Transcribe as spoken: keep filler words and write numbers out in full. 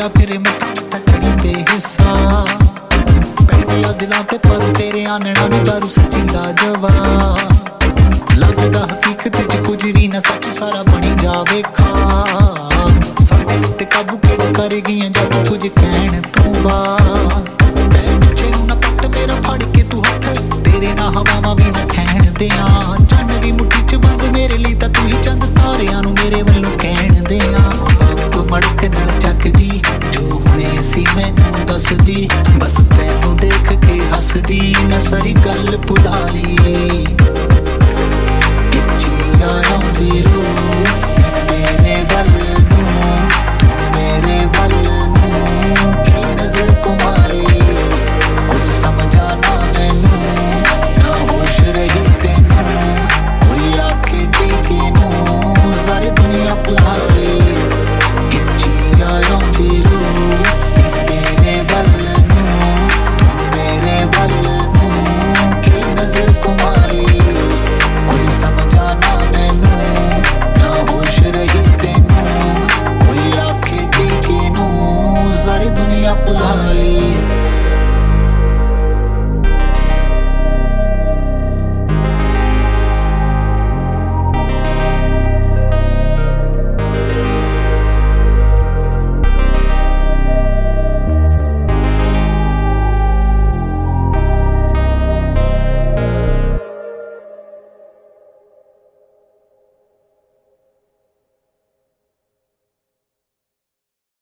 तेरा फिर मत्था मत्था चढ़ी बेहिस्सा पै गया दिलां ते पर तेरे आनना ने दारू सच्ची लाजवाब लगदा हकीकत च कुछ भी ना सच सारा बनी जावे खा साडे उत्ते काबू केड़ा कर गईयां जब कुछ कहण तों बाद पिछे नूं ना पट्ट मेरा फड़ के तू हथ तेरे ना हवावां भी ना ठहण दियां चन्न भी मुट्ठी च बंद मेरे लिए तां तू ही चंद तारियां नूं मेरे वल्लों कहण दियां तू मड़क नाल चकदी जो हुणे सी मैनूं दसदी बस तैनूं देख के हसदी मैं सारी गल भुला ली